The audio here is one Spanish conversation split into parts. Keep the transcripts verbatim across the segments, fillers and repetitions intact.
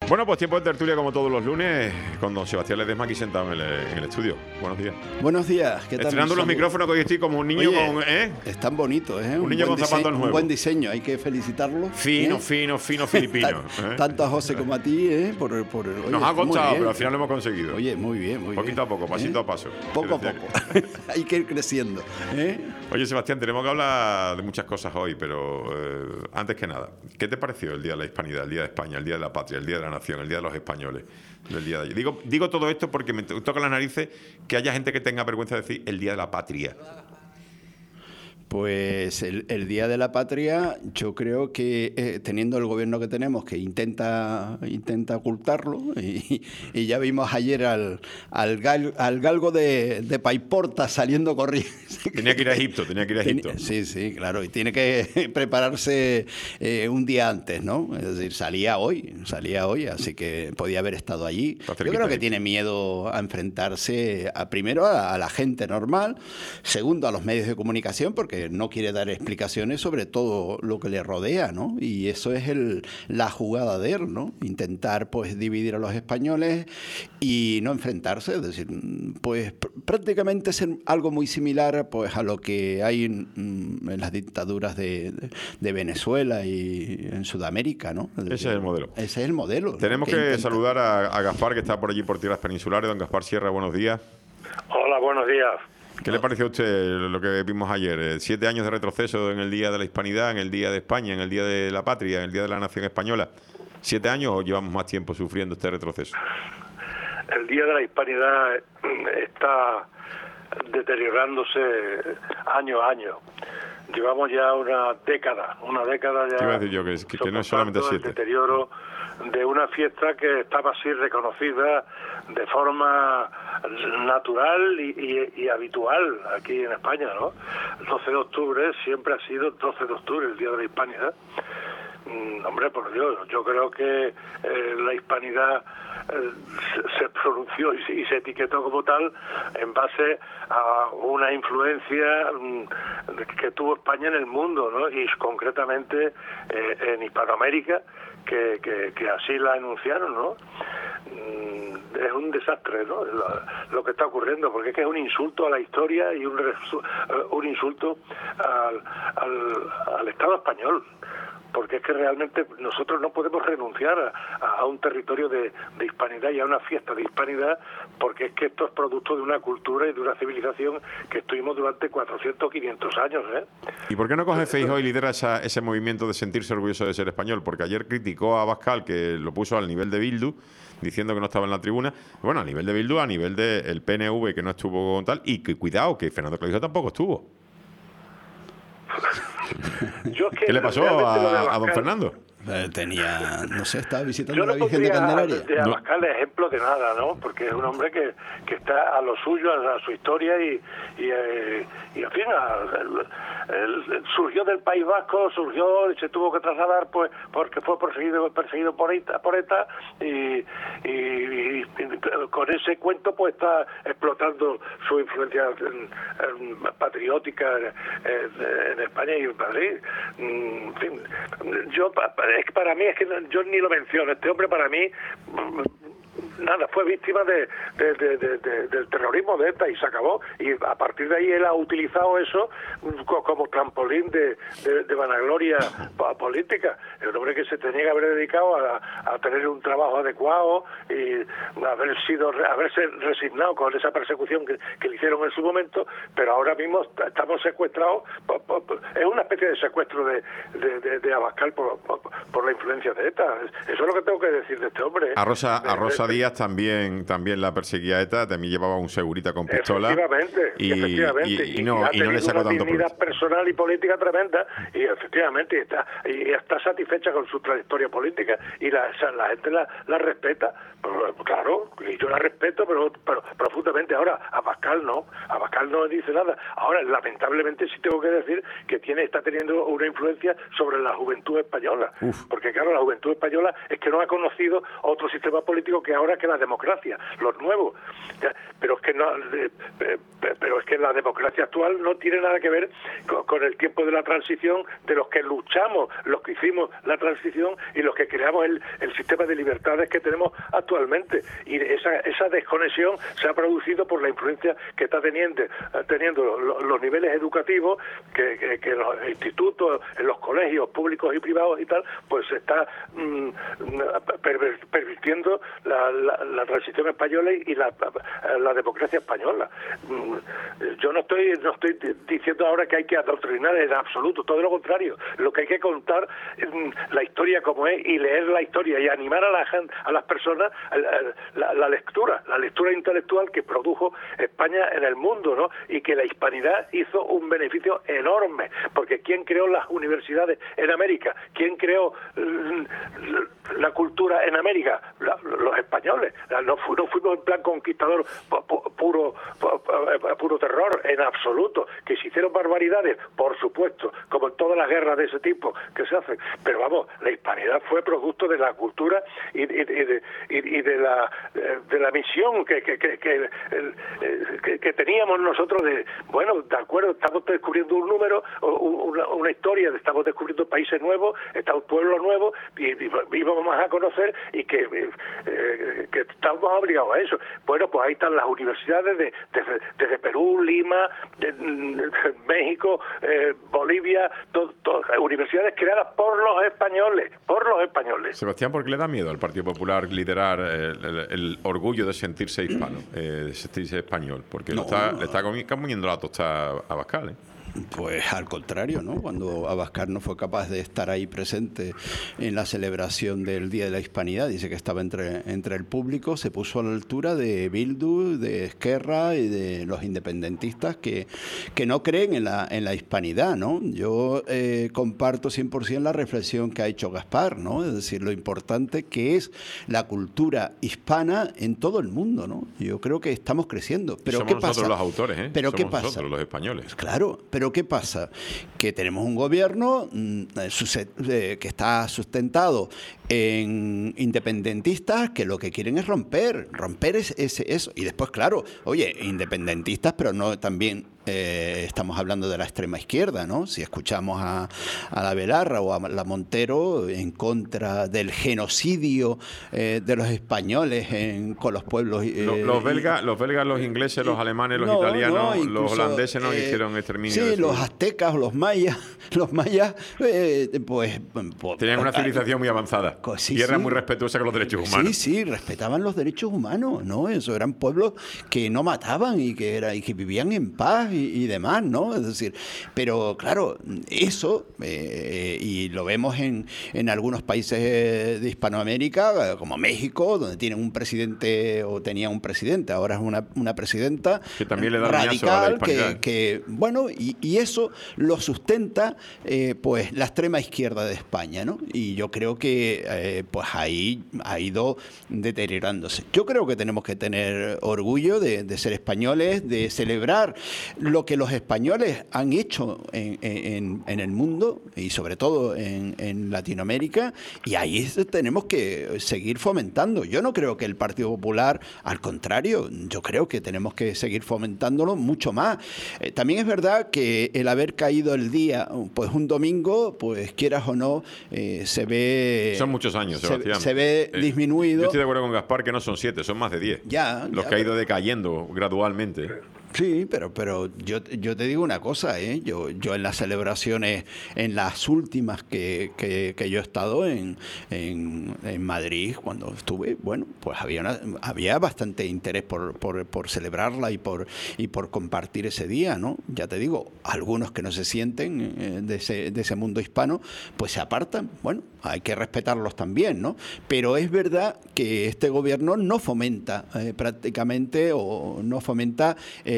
Bueno, pues tiempo de tertulia como todos los lunes, con don Sebastián Ledesma aquí sentado en el, en el estudio. Buenos días. Buenos días. ¿Qué tal? Estrenando los micrófonos, que hoy estoy como un niño. Oye, con... ¿eh? Están bonitos, ¿eh? Un, un niño con zapatos nuevos. Un buen diseño, hay que felicitarlo. Fino, ¿eh? fino, fino, filipino. Tan, ¿eh? Tanto a José como a ti, ¿eh? Por, por, oye, Nos ha costado, pero al bien. final lo hemos conseguido. Oye, muy bien, muy Poquito bien. a poco, pasito ¿eh? a paso. Poco a poco. Hay que ir creciendo. ¿eh? Oye, Sebastián, tenemos que hablar de muchas cosas hoy, pero eh, antes que nada, ¿qué te pareció el Día de la Hispanidad, el Día de España, el Día de la Patria, el Día de la Nación, el Día de los Españoles, del día de ayer? Digo, digo todo esto porque me toca las narices que haya gente que tenga vergüenza de decir el Día de la Patria. Pues el, el Día de la Patria, yo creo que eh, teniendo el gobierno que tenemos, que intenta intenta ocultarlo, y, y ya vimos ayer al, al, gal, al galgo de, de Paiporta saliendo corriendo. Tenía que ir a Egipto, tenía que ir a Egipto. Sí, sí, claro, y tiene que prepararse eh, un día antes, ¿no? Es decir, salía hoy, salía hoy, así que podía haber estado allí. Yo creo que tiene miedo a enfrentarse a, primero a, a la gente normal, segundo a los medios de comunicación, porque no quiere dar explicaciones sobre todo lo que le rodea, ¿no? Y eso es el, la jugada de él, ¿no? Intentar, pues, dividir a los españoles y no enfrentarse, es decir, pues prácticamente es algo muy similar, pues, a lo que hay en, en las dictaduras de, de, de Venezuela y en Sudamérica, ¿no? Es decir, ese es el modelo. Ese es el modelo. Tenemos que, que intenta... saludar a, a Gaspar, que está por allí por tierras peninsulares. Don Gaspar Sierra, buenos días. Hola, buenos días. ¿Qué le pareció a usted lo que vimos ayer? Siete años de retroceso en el Día de la Hispanidad, en el Día de España, en el Día de la Patria, en el Día de la Nación Española. ¿Siete años o llevamos más tiempo sufriendo este retroceso? El Día de la Hispanidad está deteriorándose año a año. Llevamos ya una década, una década ya. ¿Qué iba a decir yo? Que, que, que no es solamente siete. El deterioro de una fiesta que estaba así reconocida de forma natural y, y, y habitual aquí en España, ¿no? El doce de octubre siempre ha sido el doce de octubre, el Día de la Hispanidad. Mm, hombre, por Dios, yo creo que eh, la hispanidad eh, se, se pronunció y se, y se etiquetó como tal en base a una influencia mm, que tuvo España en el mundo, ¿no? Y concretamente eh, en Hispanoamérica, que, que, que así la enunciaron, ¿no? Mm, es un desastre, ¿no? Lo, lo que está ocurriendo, porque es que es un insulto a la historia y un, un insulto al, al, al Estado español. Porque es que realmente nosotros no podemos renunciar a, a un territorio de, de hispanidad y a una fiesta de hispanidad, porque es que esto es producto de una cultura y de una civilización que estuvimos durante cuatrocientos, quinientos años, ¿eh? ¿Y por qué no coge Feijóo y lidera esa, ese movimiento de sentirse orgulloso de ser español? Porque ayer criticó a Abascal, que lo puso al nivel de Bildu, diciendo que no estaba en la tribuna. Bueno, a nivel de Bildu, a nivel del P N V, que no estuvo con tal, y que cuidado, que Fernando Clavijo tampoco estuvo. Yo es que ¿Qué le pasó a, a don Fernando? Tenía, no sé, estaba visitando Yo no la Virgen de Candelaria. De Abascal de ejemplo de nada, ¿no? Porque es un hombre que, que está a lo suyo, a, a su historia y, y, eh, y en fin, a, el, el, surgió del País Vasco, surgió y se tuvo que trasladar pues porque fue perseguido perseguido por ETA, por ETA y, y, y, y con ese cuento pues está explotando su influencia en, en, patriótica en, en España y en Madrid. En fin, yo es que para mí es que yo ni lo menciono. Este hombre para mí nada, fue víctima de, de, de, de, de, del terrorismo de ETA y se acabó. Y a partir de ahí él ha utilizado eso como trampolín de, de, de vanagloria política. El hombre que se tenía que haber dedicado a, a tener un trabajo adecuado y haber sido haberse resignado con esa persecución que, que le hicieron en su momento, pero ahora mismo estamos secuestrados. Por, por, por, es una especie de secuestro de, de, de, de Abascal por, por, por la influencia de ETA. Eso es lo que tengo que decir de este hombre. A Rosa, a Rosa Díaz también también la perseguía ETA, también llevaba un segurita con pistola. Efectivamente, y, efectivamente. Y, y, no, y, y no le sacó tanto una dignidad personal y política tremenda, y efectivamente está y está satisfecha con su trayectoria política y la, la gente la, la respeta. Pero, claro, y yo la respeto, pero, pero profundamente. Ahora, Abascal no, Abascal no dice nada. Ahora, lamentablemente sí tengo que decir que tiene está teniendo una influencia sobre la juventud española. Uf. Porque claro, la juventud española es que no ha conocido otro sistema político que ahora que la democracia, los nuevos. Pero es que no, pero es que la democracia actual no tiene nada que ver con, con el tiempo de la transición, de los que luchamos, los que hicimos la transición y los que creamos el, el sistema de libertades que tenemos actualmente. Y esa, esa desconexión se ha producido por la influencia que está teniendo, teniendo los, los niveles educativos, que, que, que los institutos, en los colegios públicos y privados y tal, pues se está mmm, pervirtiendo la, la, la transición española y la, la democracia española. Yo no estoy no estoy diciendo ahora que hay que adoctrinar en absoluto, todo lo contrario. Lo que hay que contar es la historia como es y leer la historia y animar a la gente, a las personas a la, la, la lectura, la lectura intelectual que produjo España en el mundo, ¿no? Y que la hispanidad hizo un beneficio enorme, porque ¿quién creó las universidades en América? ¿Quién creó la cultura en América? La, los españoles. No, fu, no fuimos en plan conquistador puro, puro terror, en absoluto. Que se hicieron barbaridades, por supuesto, como en todas las guerras de ese tipo que se hacen, pero vamos, la hispanidad fue producto de la cultura y, y, y, de, y, y de la de la misión que que, que, que, que que teníamos nosotros de, bueno, de acuerdo, estamos descubriendo un número, una, una historia, estamos descubriendo países nuevos, estamos pueblos nuevos y, y, y vamos a conocer y que, eh, que estamos obligados a eso. Bueno, pues ahí están las universidades de, desde, desde Perú, Lima, de, de México, eh, Bolivia, todo, todo, universidades creadas por los españoles, por los españoles. Sebastián, ¿por qué le da miedo al Partido Popular liderar el, el, el orgullo de sentirse hispano, eh, de sentirse español? Porque no, está, no. le está comiendo la tostada a Abascal, ¿eh? Pues al contrario, ¿no? Cuando Abascal no fue capaz de estar ahí presente en la celebración del Día de la Hispanidad, dice que estaba entre, entre el público, se puso a la altura de Bildu, de Esquerra y de los independentistas que, que no creen en la, en la hispanidad, ¿no? Yo eh, comparto cien por ciento la reflexión que ha hecho Gaspar, ¿no? Es decir, lo importante que es la cultura hispana en todo el mundo, ¿no? Yo creo que estamos creciendo. Pero Somos ¿qué nosotros pasa? los autores, ¿eh? ¿Pero Somos qué pasa? nosotros los españoles. Claro, pero ¿qué pasa? Que tenemos un gobierno mmm, que está sustentado en independentistas que lo que quieren es romper, romper es, es eso. Y después, claro, oye, independentistas, pero no también eh, estamos hablando de la extrema izquierda, ¿no? Si escuchamos a, a la Belarra o a la Montero en contra del genocidio eh, de los españoles en, con los pueblos... Eh, los, los, belgas, los belgas, los ingleses, los alemanes, los no, italianos, no, incluso, los holandeses no eh, hicieron exterminio. Sí, de los aztecas, los mayas, los mayas, eh, pues... Tenían una civilización muy avanzada. Sí, y era sí. muy respetuosa con los derechos humanos. Sí, sí, respetaban los derechos humanos, ¿no? Eso eran pueblos que no mataban y que era y que vivían en paz y, y demás, ¿no? Es decir, pero claro, eso, eh, y lo vemos en, en algunos países de Hispanoamérica, como México, donde tienen un presidente o tenía un presidente, ahora es una, una presidenta que también le da radical, que, que, bueno, y, y eso lo sustenta, eh, pues, la extrema izquierda de España, ¿no? Y yo creo que eh, pues ahí ha ido deteriorándose. Yo creo que tenemos que tener orgullo de, de ser españoles, de celebrar lo que los españoles han hecho en, en, en el mundo y sobre todo en, en Latinoamérica, y ahí tenemos que seguir fomentando. Yo no creo que el Partido Popular, al contrario, yo creo que tenemos que seguir fomentándolo mucho más. Eh, también es verdad que el haber caído el día, pues un domingo, pues quieras o no, eh, se ve... Son muchos años, Sebastián. Se, se ve eh, disminuido. Yo estoy de acuerdo con Gaspar que no son siete, son más de diez. Ya. Los ya, que ha ido pero... decayendo gradualmente. Sí, pero, pero yo, yo te digo una cosa, ¿eh? Yo, yo en las celebraciones, en las últimas que, que, que yo he estado en, en, en Madrid, cuando estuve, bueno, pues había una, había bastante interés por, por, por celebrarla y por, y por compartir ese día, ¿no? Ya te digo, algunos que no se sienten eh, de, ese, de ese mundo hispano, pues se apartan. Bueno, hay que respetarlos también, ¿no? Pero es verdad que este gobierno no fomenta eh, prácticamente o no fomenta eh,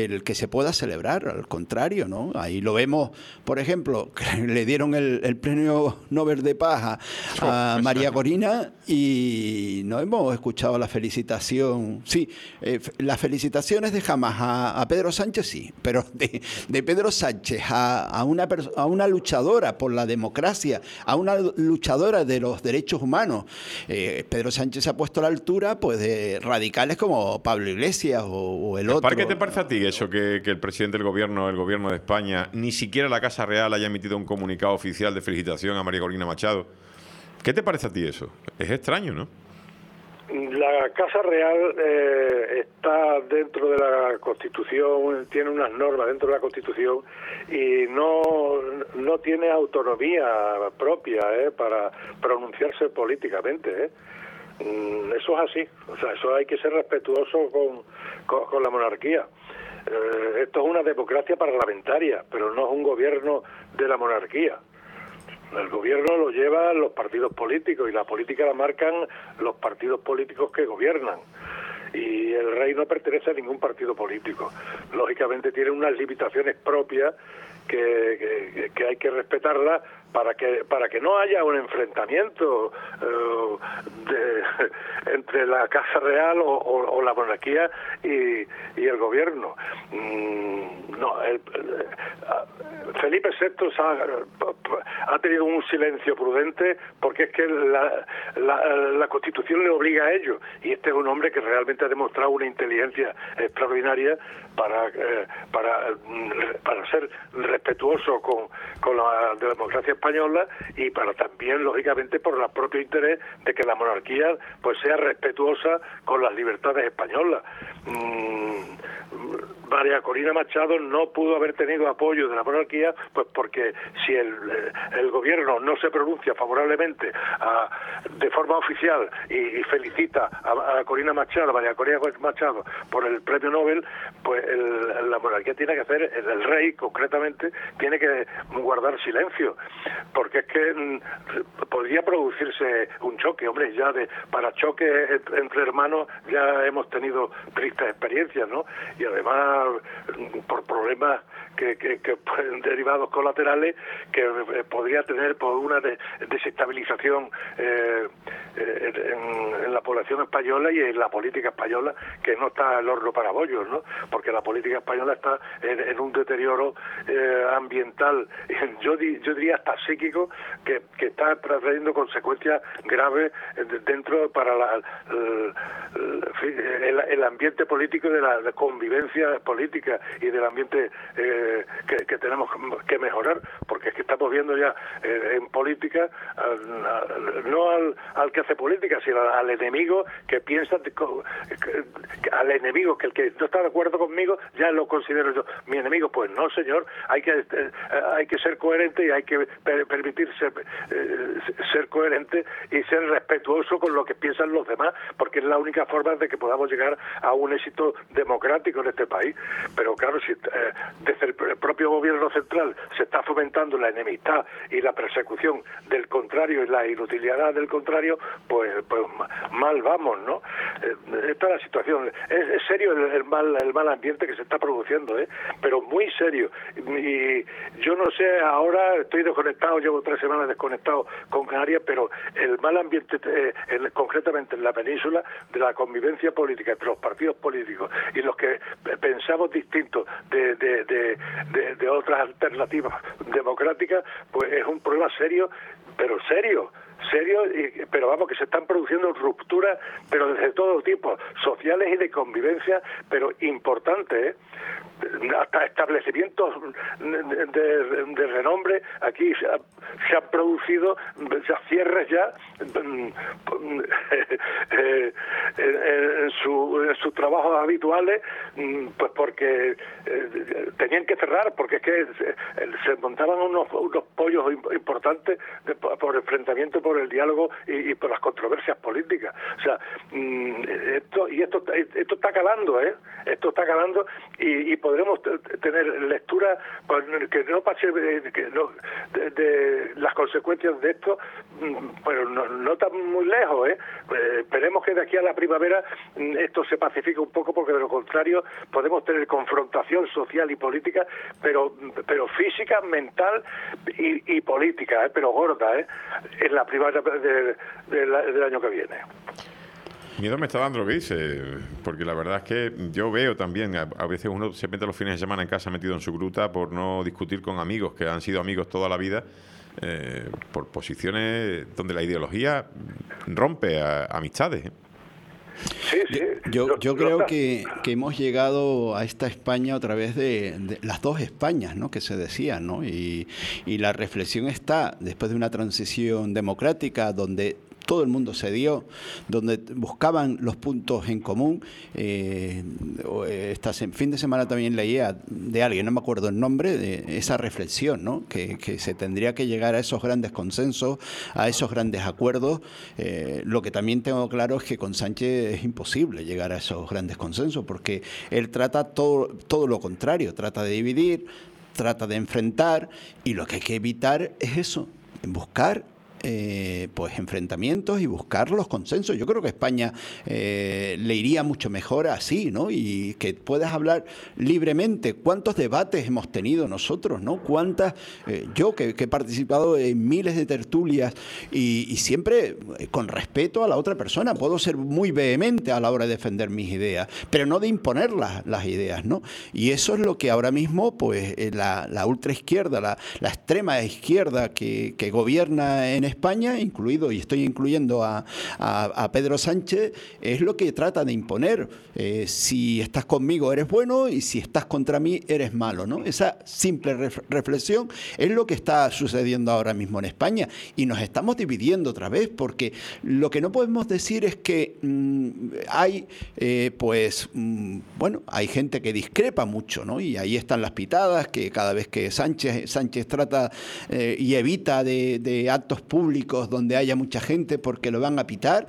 el que se pueda celebrar, al contrario, ¿no? Ahí lo vemos, por ejemplo, que le dieron el, el premio Nobel de Paz a, a María Corina y no hemos escuchado la felicitación. Sí, eh, las felicitaciones de jamás a, a Pedro Sánchez, sí, pero de, de Pedro Sánchez a, a, una a una luchadora por la democracia, a una luchadora de los derechos humanos. Eh, Pedro Sánchez se ha puesto a la altura pues de radicales como Pablo Iglesias o, o el otro. ¿Para qué te parece a ti eso, que, que el presidente del gobierno, el gobierno de España, ni siquiera la Casa Real haya emitido un comunicado oficial de felicitación a María Corina Machado? ¿Qué te parece a ti eso? Es extraño, ¿no? La Casa Real eh, está dentro de la Constitución, tiene unas normas dentro de la Constitución y no, no tiene autonomía propia eh, para pronunciarse políticamente. Eh. Eso es así, o sea, eso hay que ser respetuoso con, con, con la monarquía. Eh, esto es una democracia parlamentaria, pero no es un gobierno de la monarquía. El gobierno lo llevan los partidos políticos y la política la marcan los partidos políticos que gobiernan. Y el rey no pertenece a ningún partido político. Lógicamente tiene unas limitaciones propias que, que, que hay que respetarlas para que para que no haya un enfrentamiento uh, de, entre la Casa Real o, o, o la monarquía y, y el gobierno. Mm, no, el, el, Felipe sexto ha, ha tenido un silencio prudente porque es que la, la, la Constitución le obliga a ello, y este es un hombre que realmente ha demostrado una inteligencia extraordinaria para eh, para para ser respetuoso con, con la democracia española y para también, lógicamente, por el propio interés de que la monarquía pues sea respetuosa con las libertades españolas. Mm, María Corina Machado no pudo haber tenido apoyo de la monarquía, pues porque si el, el gobierno no se pronuncia favorablemente a, de forma oficial y, y felicita a, a Corina Machado, a María Corina Machado por el premio Nobel, pues el, la monarquía tiene que hacer, el, el rey concretamente, tiene que guardar silencio, porque es que mm, podría producirse un choque, hombre, ya de para choque entre hermanos ya hemos tenido tristes experiencias, ¿no? Y además por problemas que, que, que derivados colaterales que eh, podría tener por una de, desestabilización eh, eh, en, en la población española y en la política española, que no está al horno para bollos, ¿no? Porque la política española está en, en un deterioro eh, ambiental, yo, di, yo diría hasta psíquico, que, que está trayendo consecuencias graves dentro para la, el, el, el ambiente político de la de convivencia política y del ambiente eh, que, que tenemos que mejorar, porque es que estamos viendo ya eh, en política al, al, no al, al que hace política, sino al enemigo que piensa que, que, al enemigo que el que no está de acuerdo conmigo ya lo considero yo mi enemigo. Pues no, señor, hay que eh, hay que ser coherente y hay que per, permitirse eh, ser coherente y ser respetuoso con lo que piensan los demás, porque es la única forma de que podamos llegar a un éxito democrático en este país. Pero claro, si eh, desde el propio gobierno central se está fomentando la enemistad y la persecución del contrario y la inutilidad del contrario, pues, pues mal vamos, ¿no? Eh, esta es la situación. Es, es serio el, el mal el mal ambiente que se está produciendo, ¿eh? Pero muy serio. Y yo no sé, ahora estoy desconectado, llevo tres semanas desconectado con Canarias, pero el mal ambiente, eh, en, concretamente en la península, de la convivencia política entre los partidos políticos y los que pensamos distintos de, de, de, de, de otras alternativas democráticas, pues es un problema serio, pero serio. serio, y, pero vamos, que se están produciendo rupturas, pero desde todo tipo, sociales y de convivencia, pero importantes, ¿eh? Hasta establecimientos de, de, de renombre aquí se, ha, se han producido ya cierres ya en, en, su, en sus trabajos habituales, pues porque eh, tenían que cerrar, porque es que se, se montaban unos, unos pollos importantes de, por enfrentamiento, por el diálogo y, y por las controversias políticas. O sea, esto y esto esto está calando, ¿eh? Esto está calando y, y podremos tener lectura que no pase que no, de, de las consecuencias de esto, pero no, no tan muy lejos, ¿eh? Eh, esperemos que de aquí a la primavera esto se pacifica un poco, porque de lo contrario podemos tener confrontación social y política, pero pero física, mental y, y política, ¿eh? Pero gorda, ¿eh? En la primavera de, de la, del año que viene. Miedo me está dando lo que dice, porque la verdad es que yo veo también, a, a veces uno se mete los fines de semana en casa metido en su gruta por no discutir con amigos que han sido amigos toda la vida, eh, por posiciones donde la ideología rompe a, a amistades, ¿eh? Sí, sí. Yo, yo creo que, que hemos llegado a esta España a través de, de las dos Españas, ¿no?, que se decían, ¿no? Y, y la reflexión está, después de una transición democrática donde todo el mundo se dio, donde buscaban los puntos en común. Eh, esta fin de semana también leía de alguien, no me acuerdo el nombre, de esa reflexión, ¿no?, que, que se tendría que llegar a esos grandes consensos, a esos grandes acuerdos. Eh, lo que también tengo claro es que con Sánchez es imposible llegar a esos grandes consensos, porque él trata todo, todo lo contrario, trata de dividir, trata de enfrentar, y lo que hay que evitar es eso, buscar Eh, pues enfrentamientos y buscar los consensos. Yo creo que España eh, le iría mucho mejor así, ¿no? Y que puedas hablar libremente. ¿Cuántos debates hemos tenido nosotros, ¿no? ¿Cuántas? Eh, yo que, que he participado en miles de tertulias y, y siempre con respeto a la otra persona. Puedo ser muy vehemente a la hora de defender mis ideas, pero no de imponer las, las ideas, ¿no? Y eso es lo que ahora mismo, pues, la, la ultraizquierda, la, la extrema izquierda que, que gobierna en España, incluido, y estoy incluyendo a, a, a Pedro Sánchez, es lo que trata de imponer. Eh, si estás conmigo eres bueno y si estás contra mí eres malo, ¿no? Esa simple ref- reflexión es lo que está sucediendo ahora mismo en España, y nos estamos dividiendo otra vez, porque lo que no podemos decir es que mmm, hay, eh, pues, mmm, bueno, hay gente que discrepa mucho, ¿no? Y ahí están las pitadas, que cada vez que Sánchez, Sánchez trata eh, y evita de, de actos públicos públicos donde haya mucha gente porque lo van a pitar.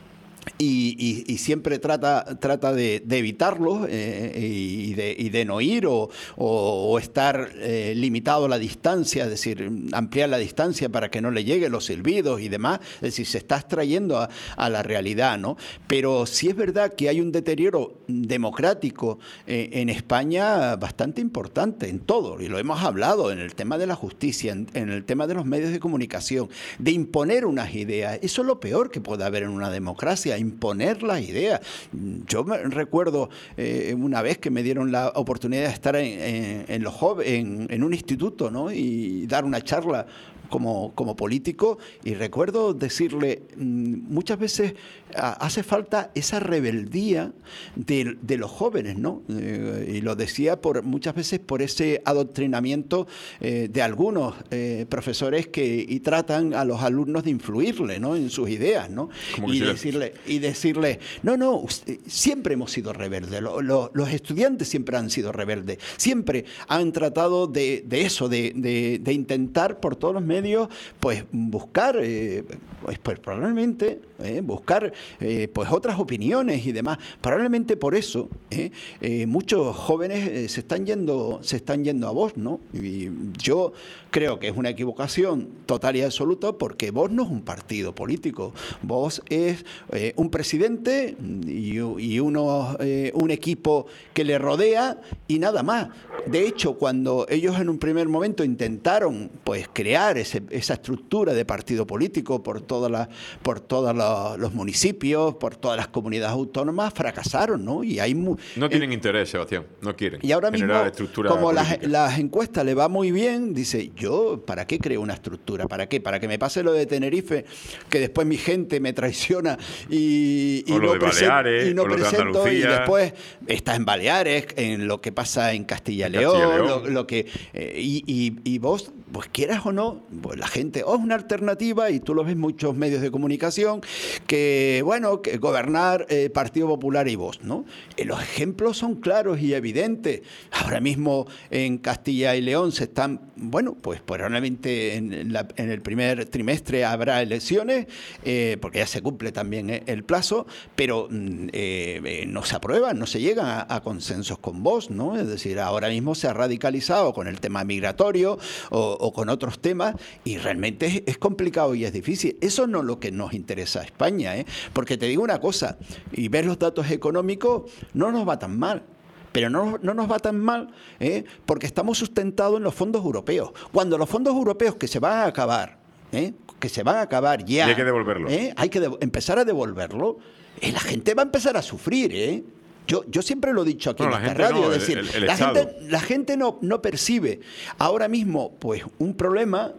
Y, y, y siempre trata trata de, de evitarlo eh, y, de, y de no ir o, o, o estar eh, limitado a la distancia, es decir, ampliar la distancia para que no le lleguen los silbidos y demás. Es decir, se está extrayendo a, a la realidad, ¿no? Pero sí es verdad que hay un deterioro democrático eh, en España bastante importante en todo, y lo hemos hablado en el tema de la justicia, en, en el tema de los medios de comunicación, de imponer unas ideas. Eso es lo peor que puede haber en una democracia, imponer las ideas. Yo me recuerdo eh, una vez que me dieron la oportunidad de estar en, en, en los jóvenes, en, en un instituto, ¿no?, y dar una charla como, como político, y recuerdo decirle, muchas veces hace falta esa rebeldía de, de los jóvenes, ¿no? Eh, y lo decía por muchas veces por ese adoctrinamiento eh, de algunos eh, profesores que y tratan a los alumnos de influirle, ¿no?, en sus ideas, ¿no? Y decirle, y decirle, no, no, usted, siempre hemos sido rebeldes, lo, lo, los estudiantes siempre han sido rebeldes, siempre han tratado de, de eso, de, de, de intentar por todos los medios, pues buscar, eh, pues, pues probablemente eh, buscar eh, pues otras opiniones y demás. Probablemente por eso eh, eh, muchos jóvenes eh, se están yendo, se están yendo a Vox, ¿no? Y yo creo que es una equivocación total y absoluta, porque Vox no es un partido político. Vox es eh, un presidente y, y uno, eh, un equipo que le rodea y nada más. De hecho, cuando ellos en un primer momento intentaron pues crear ese, esa estructura de partido político por todas las, por todos los, los municipios, por todas las comunidades autónomas, fracasaron, ¿no? Y hay mu- no tienen eh, interés, Sebastián, no quieren. Y ahora mismo, como las, las encuestas le va muy bien, dice, yo, ¿para qué creo una estructura? ¿Para qué? ¿Para que me pase lo de Tenerife, que después mi gente me traiciona y, y o lo no, de presen- Baleares, y no o lo de presento, y Andalucía. después está en Baleares, en lo que pasa en Castilla y León, Castilla y León. Lo, lo que eh, y, y, y vos, pues quieras o no, pues la gente, o es una alternativa, y tú lo ves en muchos medios de comunicación, que bueno, que gobernar eh, Partido Popular y Vox, ¿no? Eh, los ejemplos son claros y evidentes. Ahora mismo en Castilla y León se están, bueno, pues probablemente en, la, en el primer trimestre habrá elecciones, eh, porque ya se cumple también eh, el plazo, pero eh, eh, no se aprueban, no se llegan a, a consensos con Vox, ¿no? Es decir, ahora mismo se ha radicalizado con el tema migratorio o, o con otros temas, y realmente es, es complicado y es difícil. Eso no es lo que nos interesa a España, ¿eh? Porque te digo una cosa, y ves los datos económicos, no nos va tan mal. Pero no, no nos va tan mal, ¿eh? Porque estamos sustentados en los fondos europeos. Cuando los fondos europeos que se van a acabar, ¿eh? que se van a acabar ya... Y hay que devolverlo. ¿eh? Hay que de- empezar a devolverlo. Eh, la gente va a empezar a sufrir, ¿eh? Yo, yo siempre lo he dicho aquí no, en la esta gente radio, no, es decir, el, el la, Estado. gente, la gente no, no percibe ahora mismo pues un problema,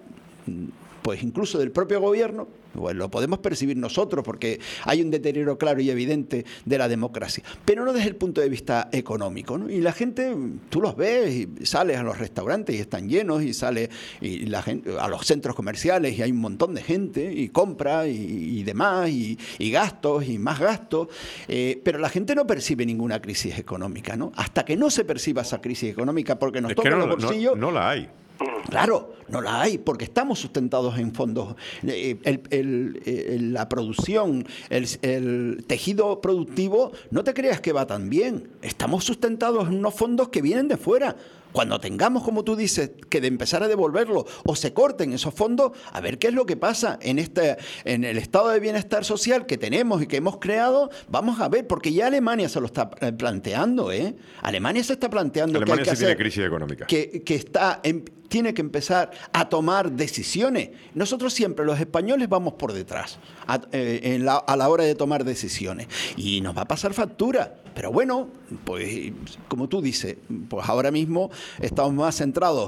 pues incluso del propio gobierno. Pues lo podemos percibir nosotros porque hay un deterioro claro y evidente de la democracia, pero no desde el punto de vista económico, ¿no? Y la gente, tú los ves y sales a los restaurantes y están llenos, y sales y la gente, a los centros comerciales y hay un montón de gente y compra y, y demás y, y gastos y más gastos, eh, pero la gente no percibe ninguna crisis económica, ¿no? Hasta que no se perciba esa crisis económica porque nos Es toca que no, los bolsillos. no, no la hay. Claro, no la hay, porque estamos sustentados en fondos. El, el, el, la producción, el, el tejido productivo, no te creas que va tan bien. Estamos sustentados en unos fondos que vienen de fuera. Cuando tengamos, como tú dices, que de empezar a devolverlo o se corten esos fondos, a ver qué es lo que pasa en este, en el estado de bienestar social que tenemos y que hemos creado, vamos a ver, porque ya Alemania se lo está planteando, ¿eh? Alemania se está planteando Alemania que hay que sí tiene hacer, crisis económica. Que, que está en, tiene que empezar a tomar decisiones. Nosotros siempre, los españoles, vamos por detrás a, eh, en la, a la hora de tomar decisiones. Y nos va a pasar factura. Pero bueno, pues como tú dices, pues ahora mismo estamos más centrados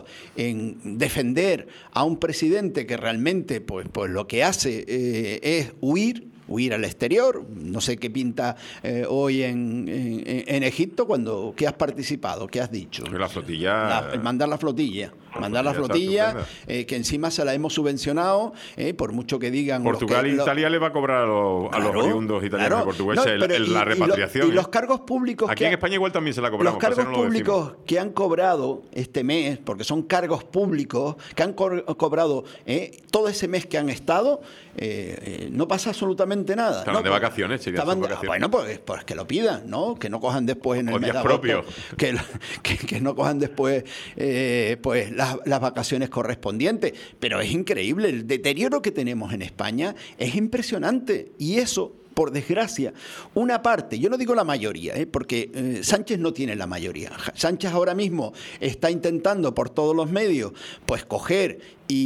en defender a un presidente que realmente pues, pues lo que hace eh, es huir, huir al exterior. No sé qué pinta eh, hoy en, en, en Egipto, cuando ¿qué has participado? ¿Qué has dicho? La flotilla... La, mandar la flotilla. La mandar la flotilla flotilla, eh, que encima se la hemos subvencionado, eh, por mucho que digan... Portugal e Italia le va a cobrar a los, claro, a los oriundos italianos claro. y portugueses no, el, el, y, la repatriación. Y, lo, y los cargos públicos... Aquí en España igual también se la cobramos. Los cargos no públicos que han cobrado este mes, porque son cargos públicos, que han co cobrado eh, todo ese mes que han estado, eh, eh, no pasa absolutamente nada. Estaban ¿no? de vacaciones, sí, Estaban, vacaciones. Bueno, pues, pues que lo pidan, ¿no? Que no cojan después en el o mes días de agosto, propios. Que, que, que no cojan después eh, pues las, las vacaciones correspondientes. Pero es increíble, el deterioro que tenemos en España es impresionante, y eso, por desgracia, una parte, yo no digo la mayoría, ¿eh? porque eh, Sánchez no tiene la mayoría. Sánchez ahora mismo está intentando por todos los medios pues coger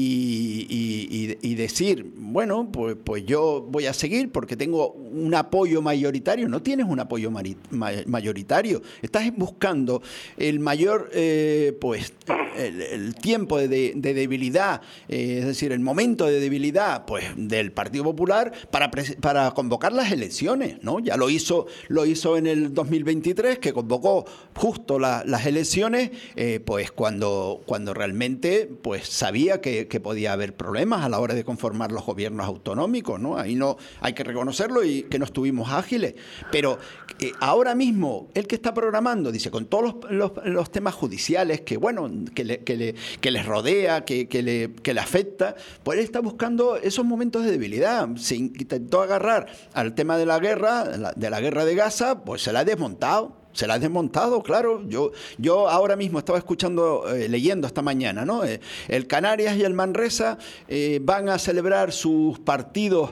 y, y, y, y decir, bueno, pues, pues yo voy a seguir porque tengo un apoyo mayoritario. No tienes un apoyo mari, ma, mayoritario, estás buscando el mayor eh, pues el, el tiempo de, de, de debilidad, eh, es decir, el momento de debilidad pues del Partido Popular para, para convocar las elecciones, ¿no? Ya lo hizo, lo hizo en el dos mil veintitrés, que convocó justo la, las elecciones, eh, pues cuando, cuando realmente pues sabía que Que, que podía haber problemas a la hora de conformar los gobiernos autonómicos, ¿no? Ahí no hay que reconocerlo, y que no estuvimos ágiles. Pero eh, ahora mismo, el que está programando, dice, con todos los, los, los temas judiciales que, bueno, que, le, que, le, que les rodea, que, que, le, que le afecta, pues él está buscando esos momentos de debilidad. Se intentó agarrar al tema de la guerra, de la guerra de Gaza, pues se la ha desmontado. Se la ha desmontado, claro. Yo, yo ahora mismo estaba escuchando, eh, leyendo esta mañana, ¿no? Eh, el Canarias y el Manresa eh, van a celebrar sus partidos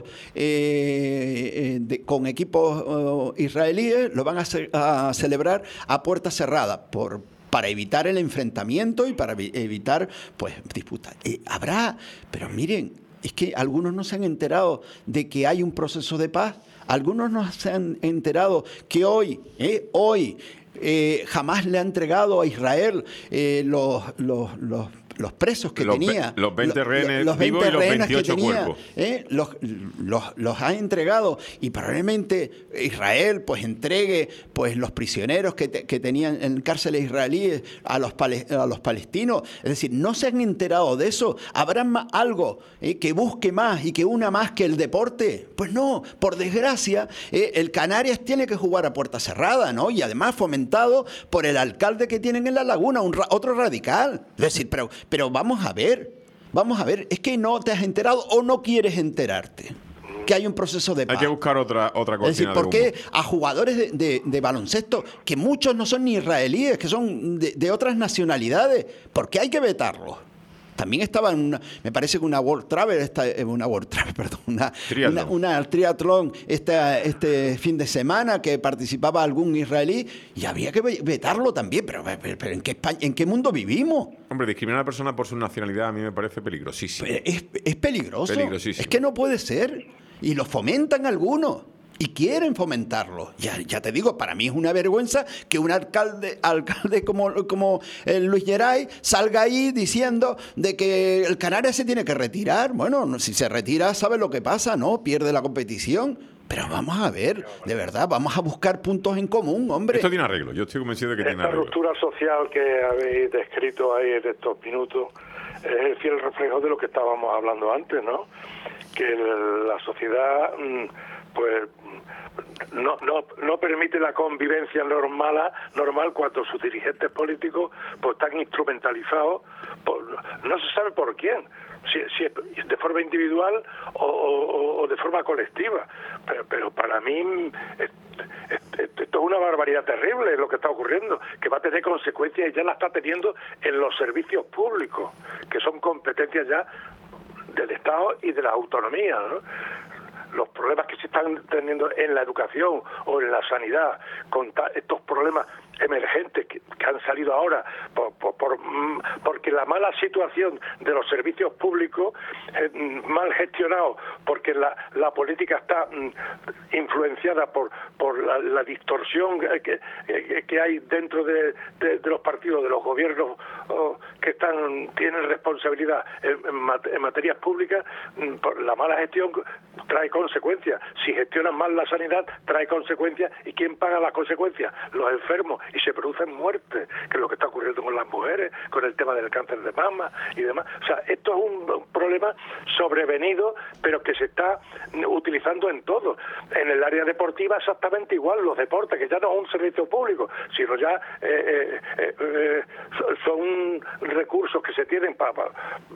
eh, eh, de, con equipos uh, israelíes, lo van a, ce a celebrar a puerta cerrada por para evitar el enfrentamiento y para evitar, pues, disputas. Eh, habrá, pero miren, es que algunos no se han enterado de que hay un proceso de paz. Algunos no se han enterado que hoy, eh, hoy, eh, jamás le ha entregado a Israel eh, los, los, los, los presos que los tenía. Los veinte rehenes los vivos y los veintiocho tenía, cuerpos. Eh, los, los, los ha entregado, y probablemente Israel pues entregue pues los prisioneros que, te, que tenían en cárceles israelíes a los, pale, a los palestinos. Es decir, no se han enterado de eso. ¿Habrá más, algo eh, que busque más y que una más que el deporte? Pues no, por desgracia, eh, el Canarias tiene que jugar a puerta cerrada, ¿no? Y además fomentado por el alcalde que tienen en La Laguna, un, otro radical. Es decir, pero, pero vamos a ver, vamos a ver, es que no te has enterado o no quieres enterarte que hay un proceso de paz. Hay que buscar otra, otra cortina. Es decir, ¿por qué a jugadores de, de, de baloncesto, que muchos no son ni israelíes, que son de, de otras nacionalidades, por qué hay que vetarlos? también estaba en una, me parece que una World Travel, esta, una World Travel, perdón, una triatlón, una, una triatlón este, este fin de semana que participaba algún israelí y había que vetarlo también, pero, pero, pero ¿en, qué España, ¿en qué mundo vivimos? Hombre, discriminar a la persona por su nacionalidad a mí me parece peligrosísimo. Es, es peligroso, peligrosísimo. Es que no puede ser, y lo fomentan algunos. Y quieren fomentarlo. Ya, ya te digo, para mí es una vergüenza que un alcalde, alcalde como, como el Luis Geray salga ahí diciendo de que el Canarias se tiene que retirar. Bueno, si se retira, ¿sabes lo que pasa? ¿No? Pierde la competición. Pero vamos a ver, de verdad, vamos a buscar puntos en común, hombre. Esto tiene arreglo, yo estoy convencido de que Esta tiene arreglo. Esta ruptura social que habéis descrito ahí en estos minutos es el fiel reflejo de lo que estábamos hablando antes, ¿no? Que la sociedad, pues, no, no, no permite la convivencia normal, normal cuando sus dirigentes políticos pues están instrumentalizados, por, no se sabe por quién. Si, si de forma individual o, o, o de forma colectiva, pero, pero para mí esto es una barbaridad terrible lo que está ocurriendo, que va a tener consecuencias y ya la está teniendo en los servicios públicos, que son competencias ya del Estado y de las autonomías, ¿no? Los problemas que se están teniendo en la educación o en la sanidad, con estos problemas emergentes que, que han salido ahora por, por, por, porque la mala situación de los servicios públicos, eh, mal gestionados, porque la, la política está mm, influenciada por, por la, la distorsión que, que, que hay dentro de, de, de los partidos, de los gobiernos oh, que están tienen responsabilidad en, en, mat en materias públicas. mm, por la mala gestión trae consecuencias. Si gestionan mal la sanidad, trae consecuencias. ¿Y quién paga las consecuencias? Los enfermos. Y se producen muertes, que es lo que está ocurriendo con las mujeres, con el tema del cáncer de mama y demás. O sea, esto es un, un problema sobrevenido, pero que se está utilizando en todo. En el área deportiva exactamente igual, los deportes, que ya no es un servicio público, sino ya eh, eh, eh, son recursos que se tienen para... Pa,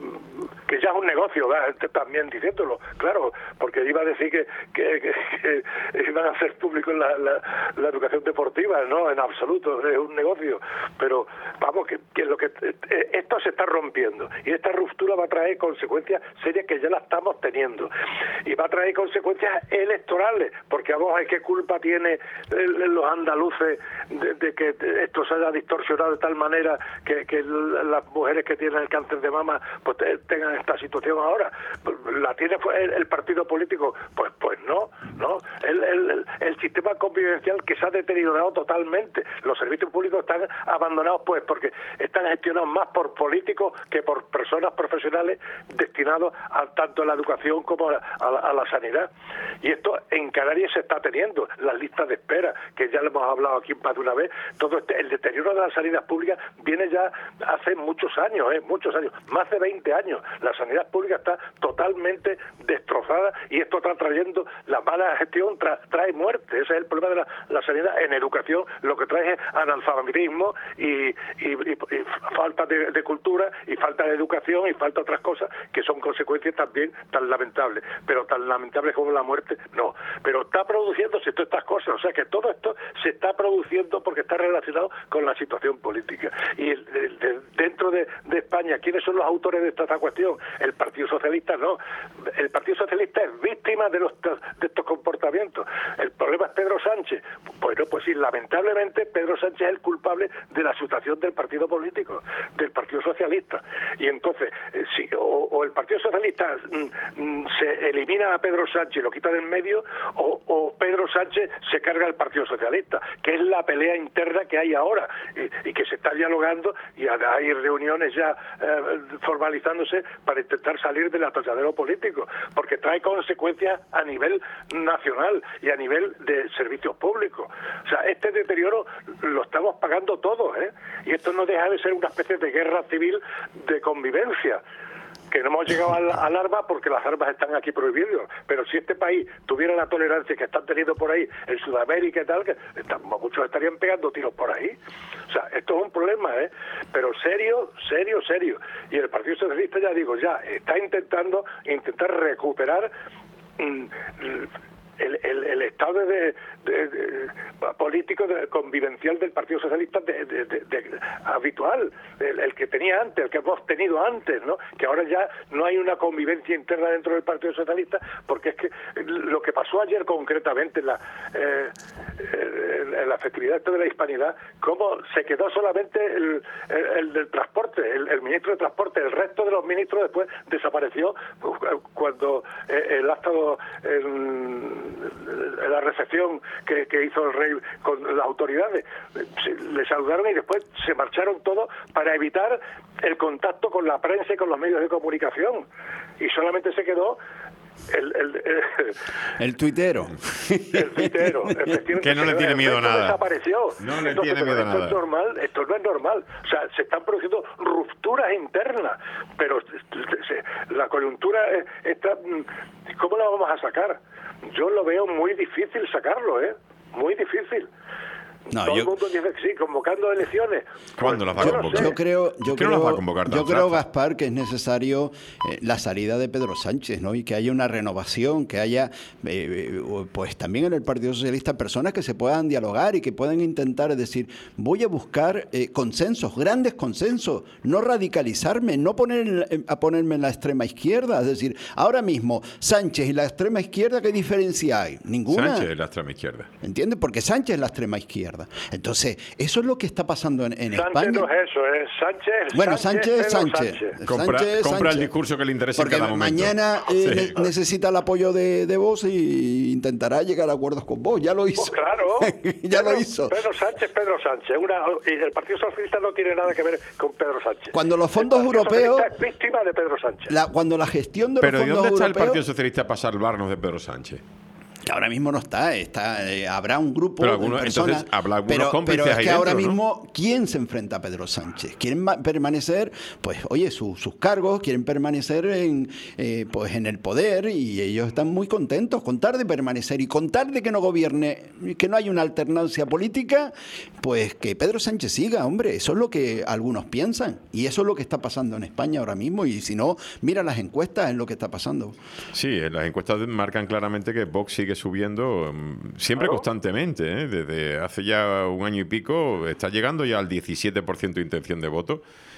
que ya es un negocio, ¿verdad? También diciéndolo, claro, porque iba a decir que, que, que, que iban a hacer públicos la, la, la educación deportiva, no, en absoluto, es un negocio, pero vamos, que, que lo que esto se está rompiendo y esta ruptura va a traer consecuencias serias que ya la estamos teniendo y va a traer consecuencias electorales, porque vamos a ver qué culpa tiene los andaluces de, de que esto se haya distorsionado de tal manera que, que las mujeres que tienen el cáncer de mama pues tengan esta situación ahora. ¿La tiene el, el partido político? Pues pues no, no. El, el, el sistema convivencial que se ha deteriorado totalmente. Los servicios públicos están abandonados pues porque están gestionados más por políticos que por personas profesionales destinados a tanto a la educación como a, a, a la sanidad. Y esto en Canarias se está teniendo, las listas de espera, que ya lo hemos hablado aquí más de una vez. Todo este, el deterioro de la sanidad pública viene ya hace muchos años, ¿eh? muchos años, más de veinte años. La sanidad pública está totalmente destrozada y esto está trayendo, la mala gestión tra, trae muerte. Ese es el problema de la, la sanidad. En educación lo que trae es analfabetismo y, y, y, y falta de, de cultura y falta de educación y falta otras cosas que son consecuencias también tan lamentables, pero tan lamentables como la muerte, no. Pero está produciéndose todas estas cosas, o sea que todo esto se está produciendo porque está relacionado con la situación política. Y el, el, el, dentro de, de España, ¿quiénes son los autores de esta, esta cuestión? El Partido Socialista no. El Partido Socialista es víctima de, los, de estos comportamientos. El problema es Pedro Sánchez. Bueno, pues sí, lamentablemente Pedro Sánchez es el culpable de la situación del partido político, del Partido Socialista. Y entonces, eh, si, o, o el Partido Socialista mm, mm, se elimina a Pedro Sánchez y lo quita del medio, o, o Pedro Sánchez se carga al Partido Socialista, que es la pelea interna que hay ahora y, y que se está dialogando y hay reuniones ya eh, formalizándose para intentar salir del atolladero político, porque trae consecuencias a nivel nacional y a nivel de servicios públicos. O sea, este deterioro lo estamos pagando todos, ¿eh? Y esto no deja de ser una especie de guerra civil de convivencia, que no hemos llegado al, al arma porque las armas están aquí prohibidas, pero si este país tuviera la tolerancia que están teniendo por ahí en Sudamérica y tal, que estamos, muchos estarían pegando tiros por ahí. O sea, esto es un problema, ¿eh? Pero serio, serio, serio. Y el Partido Socialista, ya digo, ya está intentando intentar recuperar mmm, el, el, el estado de, de, de, de político de, convivencial del Partido Socialista de, de, de, de, habitual, el, el que tenía antes, el que hemos tenido antes, ¿no? Que ahora ya no hay una convivencia interna dentro del Partido Socialista, porque es que lo que pasó ayer concretamente en la, eh, en la festividad de la Hispanidad, cómo se quedó solamente el, el, el del transporte, el, el ministro de Transporte, el resto de los ministros después desapareció cuando eh, el acto en, en la recepción que, que hizo el rey con las autoridades, le saludaron y después se marcharon todos para evitar el contacto con la prensa y con los medios de comunicación, y solamente se quedó El, el, el, el tuitero. El tuitero. Que no le tiene miedo a nada. Desapareció. No le Entonces, tiene miedo a esto nada. Es normal, esto no es normal. O sea, se están produciendo rupturas internas, pero se, la coyuntura está... ¿Cómo la vamos a sacar? Yo lo veo muy difícil sacarlo, ¿eh? Muy difícil. No, Todo yo, el mundo dice que sí, convocando elecciones. ¿Cuándo las va a yo, convocar? yo creo, yo ¿Qué creo, no las va a convocar tan yo creo, fácil? Gaspar, que es necesario eh, la salida de Pedro Sánchez, ¿no? Y que haya una renovación, que haya, eh, eh, pues también en el Partido Socialista, personas que se puedan dialogar y que puedan intentar, es decir, voy a buscar eh, consensos, grandes consensos, no radicalizarme, no poner en, a ponerme en la extrema izquierda. Es decir, ahora mismo, Sánchez y la extrema izquierda, ¿qué diferencia hay? Ninguna. Sánchez es la extrema izquierda. ¿Entiendes? Porque Sánchez es la extrema izquierda. Entonces, eso es lo que está pasando en, en Sánchez España. no es eso, es Sánchez. Bueno, Sánchez, Sánchez. Sánchez. Sánchez. Compra, Sánchez, compra Sánchez. el discurso que le interesa Porque en cada momento. mañana eh, Sí. ne- necesita el apoyo de, de Vox y intentará llegar a acuerdos con Vox. Ya lo hizo. Pues claro. ya Pedro, lo hizo. Pedro Sánchez, Pedro Sánchez. Una, y el Partido Socialista no tiene nada que ver con Pedro Sánchez. Cuando los fondos el Partido europeos- Socialista es víctima de Pedro Sánchez. La- cuando la gestión de Pero los ¿de fondos dónde está el europeos... Partido Socialista para salvarnos de Pedro Sánchez? Que ahora mismo no está, está eh, habrá un grupo Pero de algunos- personas, entonces, habrá algunos pero, cómplices pero es ahí que ahora dentro, ¿no? mismo, ¿quién se enfrenta a Pedro Sánchez? Quieren ma- permanecer, pues, oye, su- sus cargos, quieren permanecer en, eh, pues, en el poder, y ellos están muy contentos con tal de permanecer y con tal de que no gobierne, que no haya una alternancia política, pues que Pedro Sánchez siga, hombre. Eso es lo que algunos piensan, y eso es lo que está pasando en España ahora mismo, y si no, mira las encuestas, es lo que está pasando. Sí, eh, las encuestas marcan claramente que Vox sigue subiendo mm, siempre Claro. constantemente. ¿eh? Desde hace ya un año y pico está llegando ya al diecisiete por ciento de intención de voto.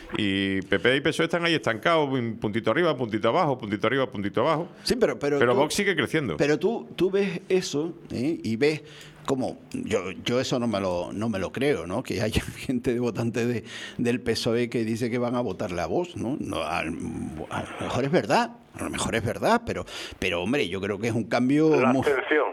Y P P y P S O E están ahí estancados, un puntito arriba, puntito abajo, puntito arriba, puntito abajo. Sí, pero, pero, Pero tú- Vox sigue creciendo. Pero tú, tú ves eso, ¿eh? Y ves como yo, yo eso no me lo no me lo creo, ¿no? Que haya gente de votantes de, del P S O E que dice que van a votarle a Vox, ¿no? No, a, a lo mejor es verdad, a lo mejor es verdad, pero pero hombre, yo creo que es un cambio La muy- abstención.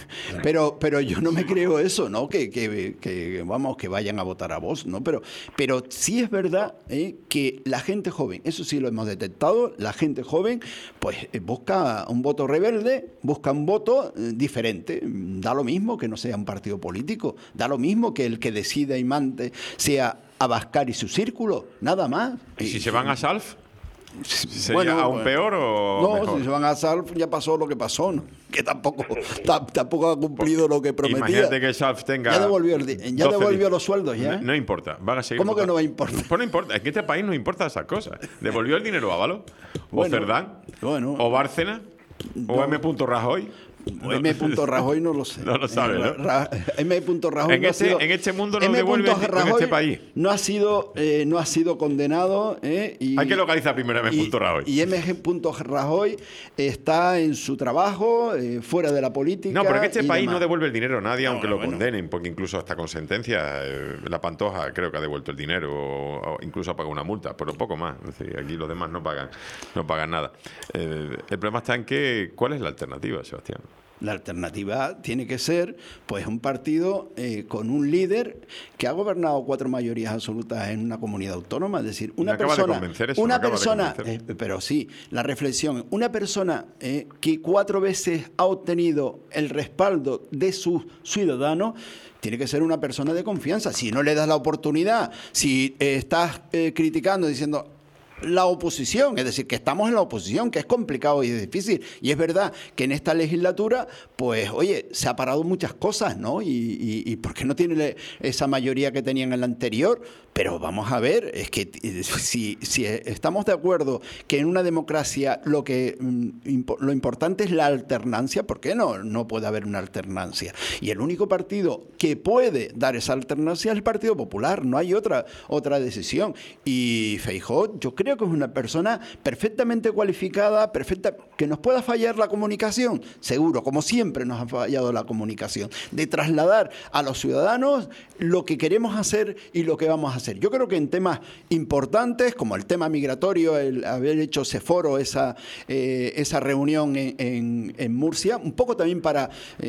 pero pero yo no me creo eso, ¿no? Que, que, que, vamos, que vayan a votar a Vox, ¿no? Pero pero sí es verdad, ¿eh? Que la gente joven, eso sí lo hemos detectado, la gente joven pues eh, busca un voto rebelde, busca un voto eh, diferente, da lo mismo que no sea un partido político, da lo mismo que el que decida y mande sea Abascal y su círculo, nada más. ¿Y si se van a Salf? ¿Sería Bueno, aún bueno. peor o No, mejor? si se van a Salf ya pasó lo que pasó, ¿no? Que tampoco, tam- tampoco ha cumplido lo que prometía. Imagínate que Salf tenga Ya devolvió, el di- ya doce devolvió di- los sueldos, ¿ya? No, no importa, van a seguir. ¿Cómo que votando. no va a importar? Pues no importa, es que este país no importa esas cosas. ¿Devolvió el dinero a Ávalo? ¿O Bueno, Cerdán? bueno. ¿O Bárcena? ¿O No. M. Rajoy? M. Rajoy no lo sé. No lo sabe, ¿no? Ra- M. Rajoy En no ha este- sido- en este mundo no M. devuelve en Rajoy este país. No ha sido, eh, no ha sido condenado. eh, y, Hay que localizar primero a M. y- Rajoy. Y M. Rajoy está en su trabajo, eh, fuera de la política. No, pero es que este y país demás. no devuelve el dinero a nadie, No, aunque no, lo bueno. condenen, porque incluso hasta con sentencia, eh, la Pantoja creo que ha devuelto el dinero, o, o incluso ha pagado una multa, pero poco más. Es decir, aquí los demás no pagan, no pagan nada. Eh, el problema está en que, ¿cuál es la alternativa, Sebastián? La alternativa tiene que ser, pues, un partido eh, con un líder que ha gobernado cuatro mayorías absolutas en una comunidad autónoma, es decir, una Me acaba de persona, convencer eso, me una acaba de persona, convencer. eh, pero sí, la reflexión, una persona eh, que cuatro veces ha obtenido el respaldo de sus ciudadanos. Tiene que ser una persona de confianza. Si no le das la oportunidad, si eh, estás eh, criticando, diciendo la oposición, es decir, que estamos en la oposición, que es complicado y es difícil. Y es verdad que en esta legislatura, pues, oye, se ha parado muchas cosas, ¿no? Y, y, y porque no tiene esa mayoría que tenían en la anterior. Pero vamos a ver, es que si, si estamos de acuerdo que en una democracia lo que lo importante es la alternancia, ¿por qué no, no puede haber una alternancia? Y el único partido que puede dar esa alternancia es el Partido Popular, no hay otra, otra decisión. Y Feijóo, yo creo que es una persona perfectamente cualificada, perfecta, que nos pueda fallar la comunicación, seguro, como siempre nos ha fallado la comunicación, de trasladar a los ciudadanos lo que queremos hacer y lo que vamos a hacer. Yo creo que en temas importantes, como el tema migratorio, el haber hecho ese foro, esa, eh, esa reunión en, en, en Murcia, un poco también para,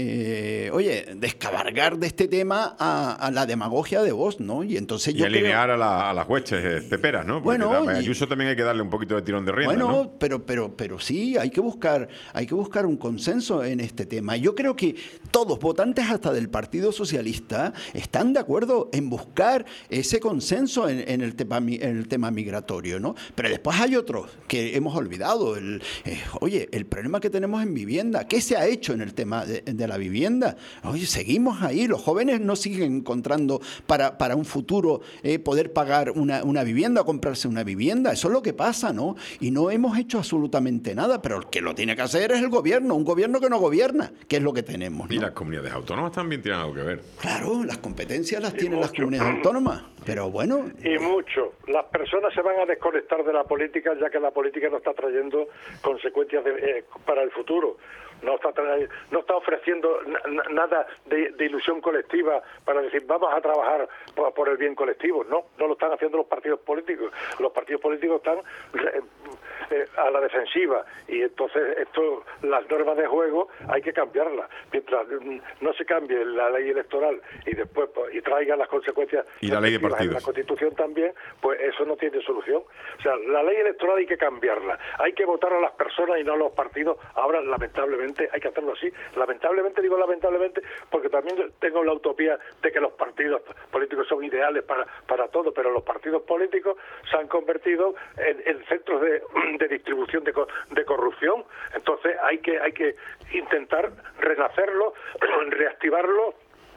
eh, oye, descabalgar de este tema a, a la demagogia de Vox, ¿no? Y entonces yo y alinear creo... a, la, a las huestes peperas, ¿no? Porque bueno, a Ayuso también hay que darle un poquito de tirón de rienda, bueno, ¿no? pero, pero, pero sí, hay que buscar, hay que buscar un consenso en este tema. Yo creo que todos, votantes hasta del Partido Socialista, están de acuerdo en buscar ese consenso en, en, el tema, en el tema migratorio, ¿no? Pero después hay otros que hemos olvidado. El, eh, oye, el problema que tenemos en vivienda, ¿qué se ha hecho en el tema de, de la vivienda? Oye, seguimos ahí, los jóvenes no siguen encontrando para, para un futuro eh, poder pagar una, una vivienda, comprarse una vivienda. Eso es lo que pasa, ¿no? Y no hemos hecho absolutamente nada, pero el que lo tiene que hacer es el gobierno, un gobierno que no gobierna, que es lo que tenemos, ¿no? Y las comunidades autónomas también tienen algo que ver. Claro, las competencias las tienen las comunidades autónomas, pero bueno... Y mucho. Las personas se van a desconectar de la política, ya que la política no está trayendo consecuencias de, eh, para el futuro. No está, no está ofreciendo na nada de, de ilusión colectiva para decir vamos a trabajar por, por el bien colectivo. No, no lo están haciendo los partidos políticos. Los partidos políticos están eh, eh, a la defensiva y entonces esto, las normas de juego hay que cambiarlas. Mientras no se cambie la ley electoral y después y traiga las consecuencias y la ley de partidos en la Constitución también, pues eso no tiene solución. O sea, la ley electoral hay que cambiarla. Hay que votar a las personas y no a los partidos. Ahora, lamentablemente, hay que hacerlo así. Lamentablemente, digo lamentablemente, porque también tengo la utopía de que los partidos políticos son ideales para, para todo, pero los partidos políticos se han convertido en, en centros de, de distribución de, de corrupción. Entonces hay que, hay que intentar renacerlo, reactivarlo,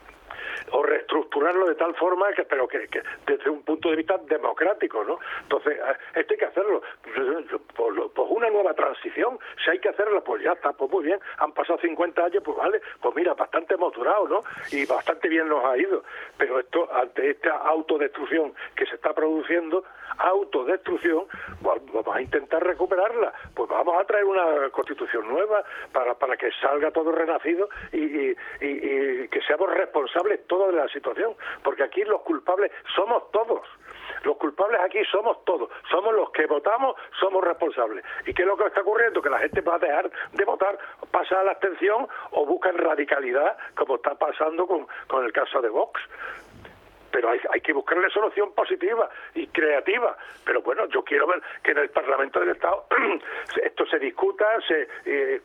o reestructurarlo de tal forma que, pero que, que desde un punto de vista democrático, ¿no? Entonces, esto hay que hacerlo. Pues, pues una nueva transición, si hay que hacerla, pues ya está, pues muy bien, han pasado cincuenta años, pues vale, pues mira, bastante hemos durado, ¿no? Y bastante bien nos ha ido. Pero esto, ante esta autodestrucción que se está produciendo, autodestrucción, pues vamos a intentar recuperarla, pues vamos a traer una constitución nueva para, para que salga todo renacido y, y, y, y que seamos responsables todos de la situación, porque aquí los culpables somos todos. Los culpables aquí somos todos, somos los que votamos, somos responsables. ¿Y qué es lo que está ocurriendo? Que la gente va a dejar de votar, pasa a la abstención o buscan radicalidad, como está pasando con, con el caso de Vox. Pero hay, hay que buscarle solución positiva y creativa. Pero bueno, yo quiero ver que en el Parlamento del Estado esto se discuta, se... Eh,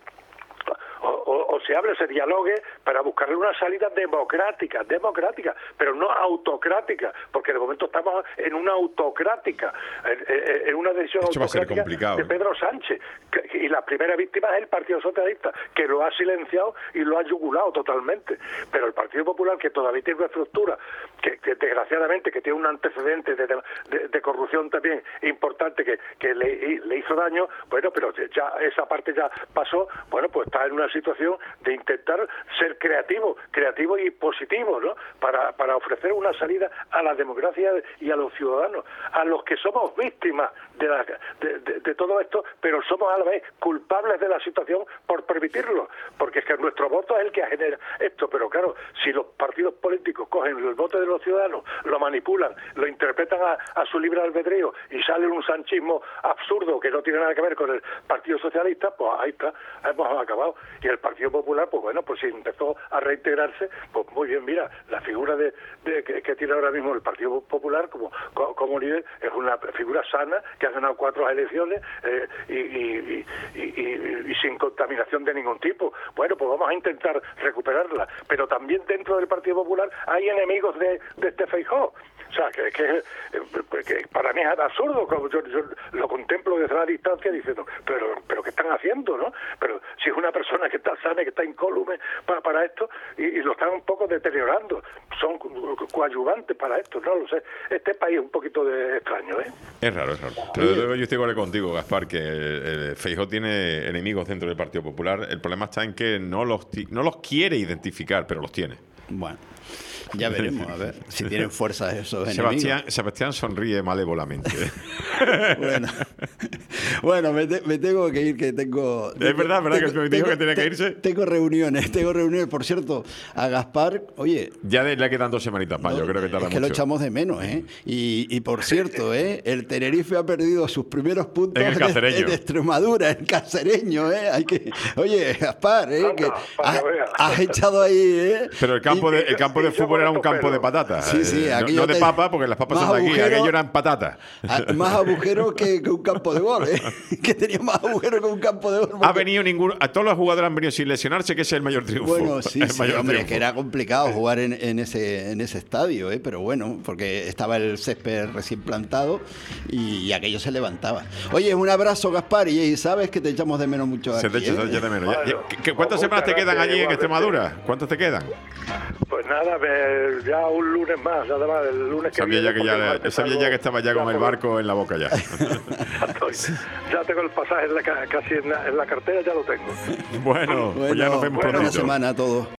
O, o, o se hable, se dialogue para buscarle una salida democrática, democrática, pero no autocrática, porque de momento estamos en una autocrática, en, en una decisión Esto autocrática de Pedro Sánchez, que, y la primera víctima es el Partido Socialista, que lo ha silenciado y lo ha yugulado totalmente, pero el Partido Popular, que todavía tiene una estructura, que, que desgraciadamente que tiene un antecedente de, de, de corrupción también importante que, que le, le hizo daño, bueno, pero ya esa parte ya pasó, bueno, pues está en una situación de intentar ser creativo, creativo y positivo, ¿no? Para, para ofrecer una salida a la democracia y a los ciudadanos, a los que somos víctimas de, la, de, de, de todo esto, pero somos a la vez culpables de la situación por permitirlo, porque es que nuestro voto es el que genera esto, pero claro, si los partidos políticos cogen el voto de los ciudadanos, lo manipulan, lo interpretan a, a su libre albedrío y sale un sanchismo absurdo que no tiene nada que ver con el Partido Socialista, pues ahí está, hemos acabado. Y el Partido Popular, pues bueno, pues si empezó a reintegrarse, pues muy bien, mira, la figura de, de que, que tiene ahora mismo el Partido Popular como, como líder es una figura sana, que ha ganado cuatro elecciones eh, y, y, y, y, y sin contaminación de ningún tipo. Bueno, pues vamos a intentar recuperarla, pero también dentro del Partido Popular hay enemigos de, de este Feijóo. O O sea, que, que, que para mí es absurdo, como yo, yo lo contemplo desde la distancia diciendo, pero pero ¿qué están haciendo, no? Pero si es una persona que está sana, que está incólume para, para esto, y, y lo están un poco deteriorando, son coadyuvantes para esto, no lo sé. Este país es un poquito de extraño, ¿eh? Es raro, es raro. Pero luego yo estoy de acuerdo contigo, Gaspar, que eh, Feijóo tiene enemigos dentro del Partido Popular. El problema está en que no los, no los quiere identificar, pero los tiene. Bueno, ya veremos, a ver si tienen fuerzas esos Sebastián, enemigos. Sebastián sonríe malévolamente. Bueno, bueno me, te, me tengo que ir, que tengo... Es verdad, ¿verdad? Tengo, que me dijo tengo, que tenía que irse. Tengo reuniones, tengo reuniones. Por cierto, a Gaspar, oye... Ya de, le quedan dos semanitas más, no, yo creo que tarda Es que mucho. lo echamos de menos, ¿eh? Y, y por cierto, ¿eh? El Tenerife ha perdido sus primeros puntos en el Cacereño. En, en Extremadura, en Cacereño, ¿eh? Hay que... Oye, Gaspar, ¿eh? Anda, que has, vea. has echado ahí, ¿eh? Pero el campo, Y, de, el campo de sí, fútbol era un yo con campo de estos patatas. Sí, sí, eh, no, aquello no de te- papa, porque las papas más son de aquí, agujero- aquello eran patatas. Ah, más agujeros que, que un campo de gol, ¿eh? Que tenía más agujeros que un campo de gol. Ha porque- venido ninguno, a todos los jugadores han venido sin lesionarse, que ese es el mayor triunfo. Bueno, sí, El sí, mayor hombre, triunfo. que era complicado jugar en, en ese en ese estadio, ¿eh? Pero bueno, porque estaba el césped recién plantado y, y aquello se levantaba. Oye, un abrazo, Gaspar, y, y sabes que te echamos de menos mucho Se aquí, te echa, ¿eh? se te echa de menos. Ya- Bueno, ya- ¿qué- ¿Cuántas pues semanas te muchas quedan gracias, allí en igualmente. Extremadura? ¿Cuántas te quedan? Pues nada, me- ya un lunes más, nada más, el lunes que Sabía viene, ya que, porque el ya, martes sabía ya salgo que estaba ya con el por- barco en la boca ya. Ya, estoy. Ya tengo el pasaje en la, ca- casi en la, en la cartera, ya lo tengo. Bueno, pues ya nos vemos buena prontito. semana a todos.